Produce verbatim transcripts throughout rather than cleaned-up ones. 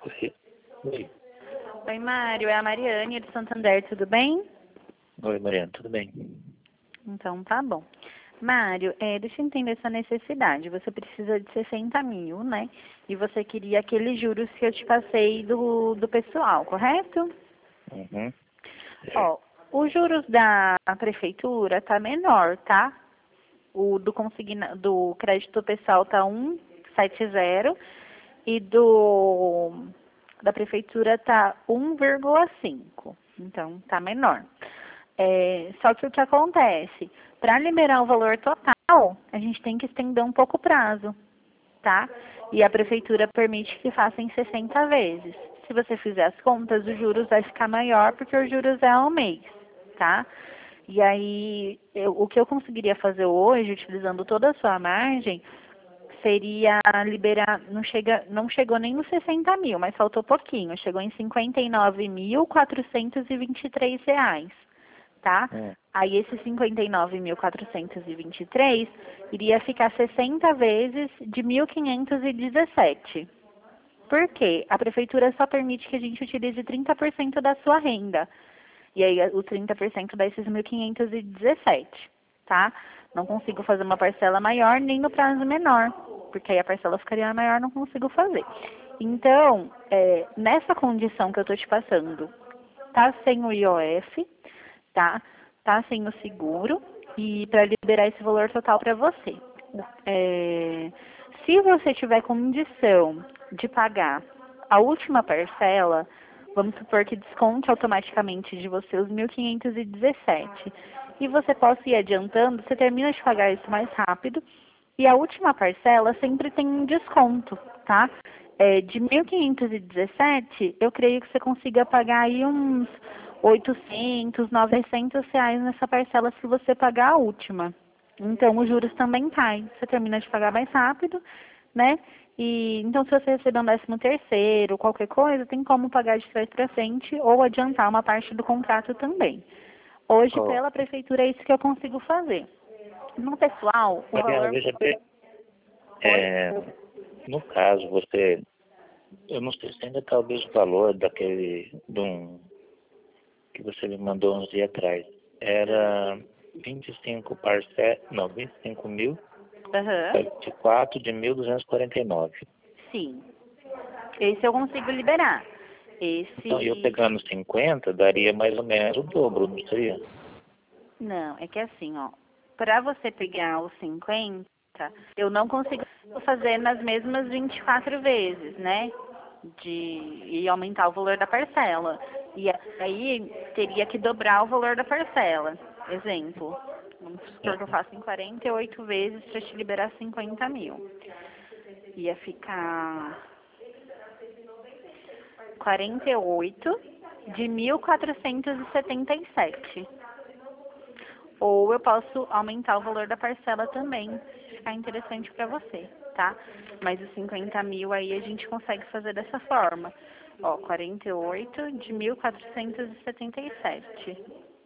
Oi. Oi, Oi, Mário, é a Mariane de Santander, tudo bem? Oi, Mariana, tudo bem? Então, tá bom. Mário, é, deixa eu entender essa necessidade. Você precisa de sessenta mil, né? E você queria aqueles juros que eu te passei do, do pessoal, correto? Uhum. Certo. Ó, os juros da prefeitura tá menor, tá? O do consigna, do crédito pessoal tá um vírgula setenta e do da prefeitura tá um vírgula cinco. Então, tá menor. É, só que o que acontece? Para liberar o valor total, a gente tem que estender um pouco o prazo, tá? E a prefeitura permite que faça em sessenta vezes. Se você fizer as contas, os juros vai ficar maior porque os juros é ao mês, tá? E aí, eu, o que eu conseguiria fazer hoje, utilizando toda a sua margem, seria liberar, não, chega, não chegou nem nos sessenta mil, mas faltou pouquinho, chegou em cinquenta e nove mil quatrocentos e vinte e três reais, tá? Hum. Aí esses cinquenta e nove mil quatrocentos e vinte e três iria ficar sessenta vezes de mil quinhentos e dezessete. Por quê? A prefeitura só permite que a gente utilize trinta por cento da sua renda. E aí os trinta por cento dá esses mil quinhentos e dezessete, tá? Não consigo fazer uma parcela maior nem no prazo menor, porque aí a parcela ficaria maior, não consigo fazer. Então, é, nessa condição que eu estou te passando, tá sem o I O F, tá? Tá sem o seguro e para liberar esse valor total para você. É, se você tiver condição de pagar a última parcela, vamos supor que desconte automaticamente de você os mil quinhentos e dezessete e você possa ir adiantando, você termina de pagar isso mais rápido e a última parcela sempre tem um desconto, tá? É, de mil quinhentos e dezessete, eu creio que você consiga pagar aí uns oitocentos, novecentos reais nessa parcela se você pagar a última. Então, os juros também caem. Você termina de pagar mais rápido, né? E então, se você receber um décimo terceiro, qualquer coisa, tem como pagar de trás para frente ou adiantar uma parte do contrato também. Hoje, Ó, pela prefeitura, é isso que eu consigo fazer. No pessoal, o Mariana, valor veja bem, foi. é, no caso, você, eu não sei se ainda está o mesmo valor daquele, de um, que você me mandou uns dias atrás. Era vinte e cinco parcelas, não, vinte e cinco mil, Aham. vinte e quatro de mil duzentos e quarenta e nove. Sim. Esse eu consigo liberar. Então, eu Esse. pegando cinquenta, daria mais ou menos o dobro, não seria? Não, é que assim, ó. Para você pegar os cinquenta, eu não consigo fazer nas mesmas vinte e quatro vezes, né? De e aumentar o valor da parcela. E aí teria que dobrar o valor da parcela. Exemplo, vamos supor que eu Uhum. faço em quarenta e oito vezes para te liberar cinquenta mil. Ia ficar quarenta e oito de mil quatrocentos e setenta e sete. Ou eu posso aumentar o valor da parcela também, se ficar interessante para você, tá? Mas os cinquenta mil aí a gente consegue fazer dessa forma. Ó, quarenta e oito de mil quatrocentos e setenta e sete.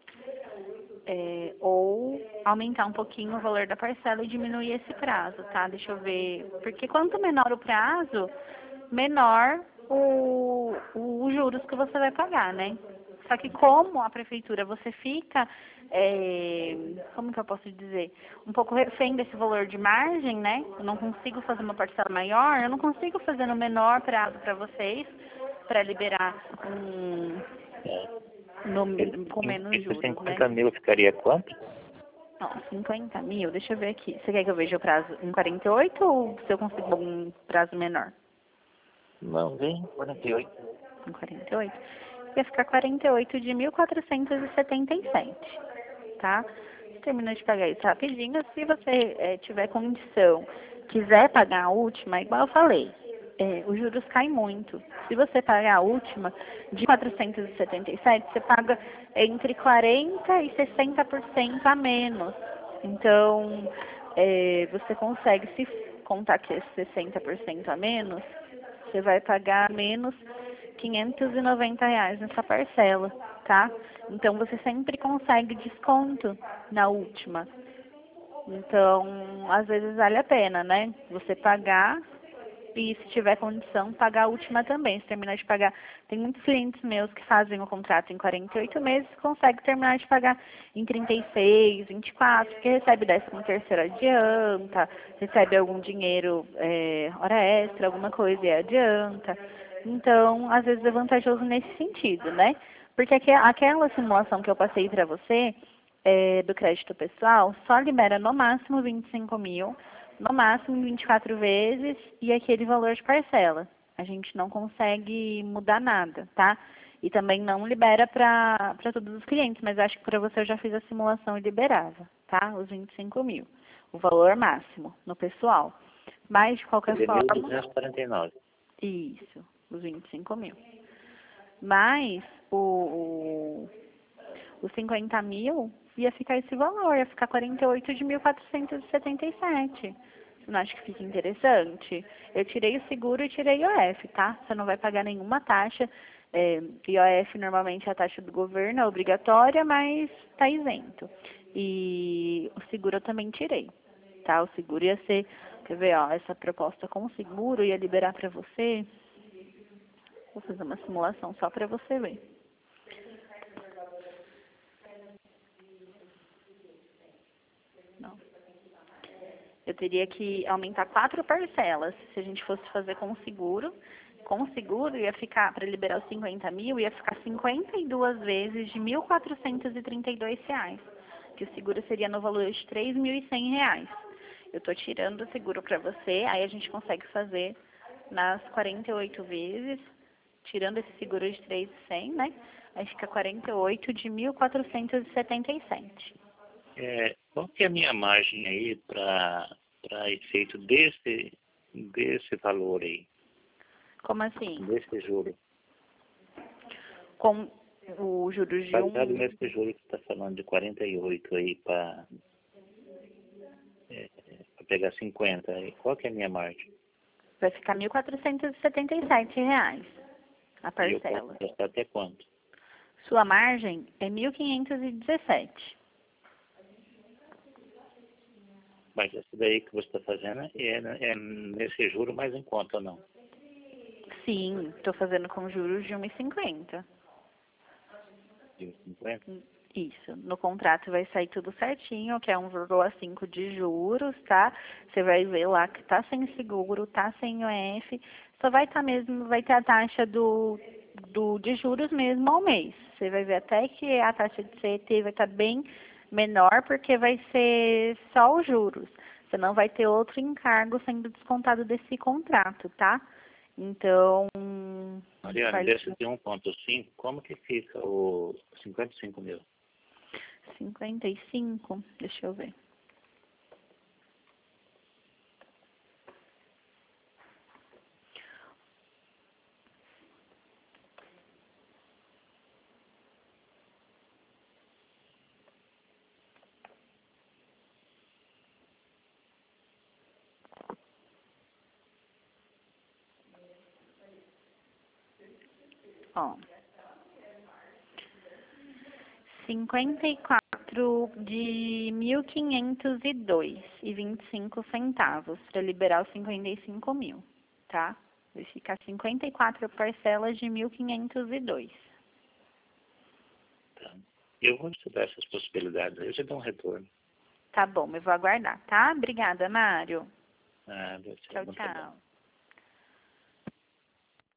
É, ou aumentar um pouquinho o valor da parcela e diminuir esse prazo, tá? Deixa eu ver. Porque quanto menor o prazo, menor o, o, os juros que você vai pagar, né? Só que como a prefeitura você fica, é, como que eu posso dizer, um pouco refém desse valor de margem, né? Eu não consigo fazer uma parcela maior, eu não consigo fazer no menor prazo para vocês, para liberar um, É. no, com E- menos Esses juros, né? cinquenta mil ficaria quanto? Não, cinquenta mil, deixa eu ver aqui. Você quer que eu veja o prazo em quarenta e oito ou se eu consigo um prazo menor? Não, vem quarenta e oito. Em quarenta e oito? Ia ficar quarenta e oito de mil quatrocentos e setenta e sete, tá? Você terminou de pagar isso rapidinho. Se você é, tiver condição, quiser pagar a última, igual eu falei, é, os juros caem muito. Se você pagar a última de quatrocentos e setenta e sete, você paga entre quarenta e sessenta por cento a menos. Então, é, você consegue, se contar que é sessenta por cento a menos, você vai pagar menos quinhentos e noventa reais nessa parcela, tá? Então, você sempre consegue desconto na última. Então, às vezes vale a pena, né? Você pagar e, se tiver condição, pagar a última também. Se terminar de pagar, tem muitos clientes meus que fazem o contrato em quarenta e oito meses, conseguem terminar de pagar em trinta e seis, vinte e quatro, porque recebe décimo terceiro adianta, recebe algum dinheiro, é, hora extra, alguma coisa e adianta. Então, às vezes é vantajoso nesse sentido, né? Porque aqu aquela simulação que eu passei para você, é, do crédito pessoal, só libera no máximo vinte e cinco mil, no máximo vinte e quatro vezes e aquele valor de parcela. A gente não consegue mudar nada, tá? E também não libera para todos os clientes, mas acho que para você eu já fiz a simulação e liberava, tá? Os vinte e cinco mil, o valor máximo no pessoal. Mas, de qualquer forma... mil duzentos e quarenta e nove. Isso, os vinte e cinco mil. Mas o, o, os cinquenta mil ia ficar esse valor, ia ficar quarenta e oito de mil quatrocentos e setenta e sete. Você não acha que fica interessante? Eu tirei o seguro e tirei o I O F, tá? Você não vai pagar nenhuma taxa. É, I O F normalmente é a taxa do governo, é obrigatória, mas está isento. E o seguro eu também tirei, tá? O seguro ia ser, quer ver, ó, essa proposta com o seguro ia liberar para você. Vou fazer uma simulação só para você ver. Não. Eu teria que aumentar quatro parcelas se a gente fosse fazer com o seguro. Com o seguro ia ficar, para liberar os cinquenta mil, ia ficar cinquenta e duas vezes de mil quatrocentos e trinta e dois reais. Que o seguro seria no valor de três mil e cem reais. Eu estou tirando o seguro para você, aí a gente consegue fazer nas quarenta e oito vezes, tirando esse seguro de três mil e cem, né? Aí fica quarenta e oito de mil quatrocentos e setenta e sete. É, qual que é a minha margem aí para efeito desse, desse valor aí, Como assim? desse juro? Com o juros de Baseado um... nesse juro que você está falando de quarenta e oito aí para é, pegar cinquenta, aí, qual que é a minha margem? Vai ficar mil quatrocentos e setenta e sete reais a E eu posso parcela. gastar até quanto? Sua margem é mil quinhentos e dezessete. Mas essa daí que você está fazendo é, é nesse juro mais em conta ou não? Sim, estou fazendo com juros de um vírgula cinquenta. De cinquenta? Isso. No contrato vai sair tudo certinho, que é um vírgula cinco de juros, tá? Você vai ver lá que tá sem seguro, tá sem I O F, só vai estar mesmo, vai ter a taxa do, do de juros mesmo ao mês. Você vai ver até que a taxa de C E T vai estar bem menor, porque vai ser só os juros. Você não vai ter outro encargo sendo descontado desse contrato, tá? Então, Mariana, vai desse de um ponto cinco, como que fica o cinquenta e cinco mil? cinquenta e cinco, deixa eu ver. Ó, cinquenta e quatro de mil quinhentos e dois e vinte e cinco centavos para liberar os cinquenta e cinco mil, tá? Vai ficar cinquenta e quatro parcelas de mil quinhentos e dois. Tá. Eu vou estudar essas possibilidades, aí eu te dou um retorno. Tá bom, eu vou aguardar, tá? Obrigada, Mário. Ah, deve ser Tchau, bom trabalho. tchau.